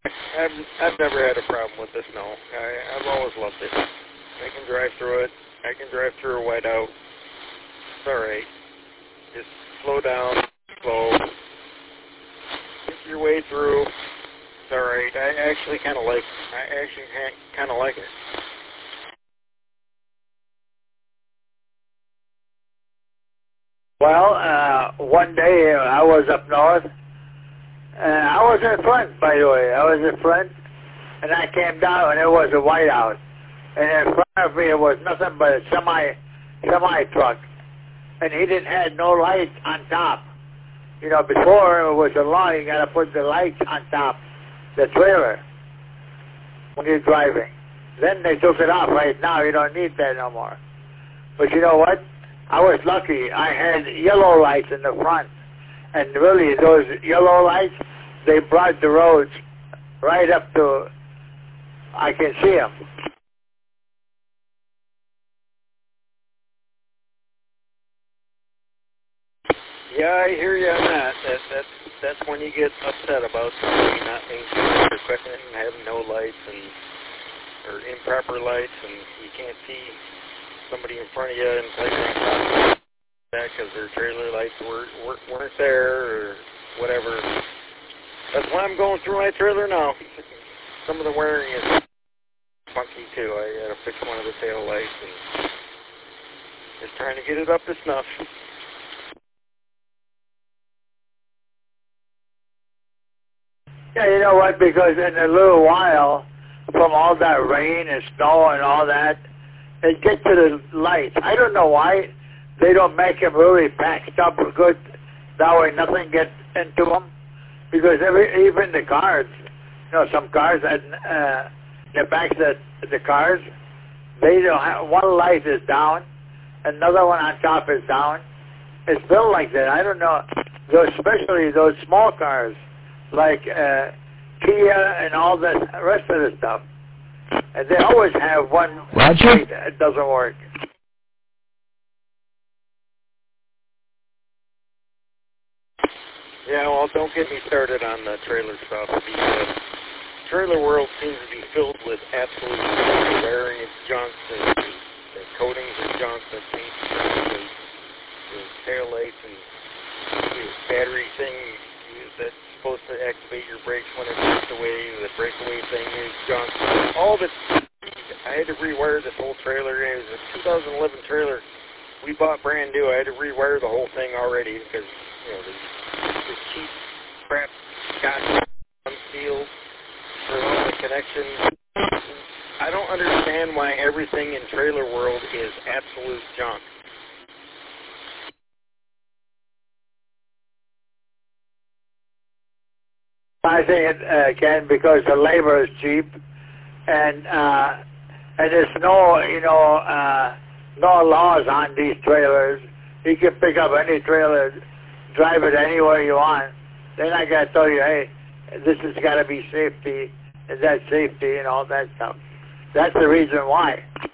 I've never had a problem with the snow. I've always loved it. I can drive through it. I can drive through a whiteout. It's all right. Just slow down, slow. Get your way through. It's all right. I actually kind of like. It. Well, one day I was up north. I was in front, by the way. I was in front, and I came down, and it was a whiteout. And in front of me, it was nothing but a semi truck, and he didn't have no lights on top. You know, before it was a law, you got to put the lights on top, the trailer, when you're driving. Then they took it off. Right now, you don't need that no more. But you know what? I was lucky. I had yellow lights in the front. And really, those yellow lights, they brought the roads right up to, I can see them. Yeah, I hear you on that. That's when you get upset about somebody not maintaining their equipment and having no lights or improper lights, and you can't see somebody in front of you and play that because their trailer lights weren't there or whatever. That's why I'm going through my trailer now. Some of the wiring is funky too. I got to fix one of the tail lights and just trying to get it up to snuff. Yeah, you know what? Because in a little while, from all that rain and snow and all that, it gets to the lights. I don't know why they don't make them really packed up good. That way nothing gets into them. Because even the cars, you know, some cars that the backs of the cars, they don't have, one light is down, another one on top is down. It's built like that. I don't know. Especially those small cars, like Kia and all the rest of the stuff. And they always have one light that doesn't work. Yeah, well, don't get me started on the trailer stuff. The trailer world seems to be filled with absolute variant junk. The coatings are junk, the paint junk, the tail lights, and the battery thing that's supposed to activate your brakes when it breaks away. The breakaway thing is junk. All of it. I had to rewire this whole trailer. It was a 2011 trailer. We bought brand new. I had to rewire the whole thing already because, you know, the cheap crap got unsealed for all the connections. I don't understand why everything in trailer world is absolute junk. I think it can because the labor is cheap, and there's no, you know, no laws on these trailers. You can pick up any trailer, drive it anywhere you want. They're not going to tell you, hey, this has got to be safety, and that's safety, and all that stuff. That's the reason why.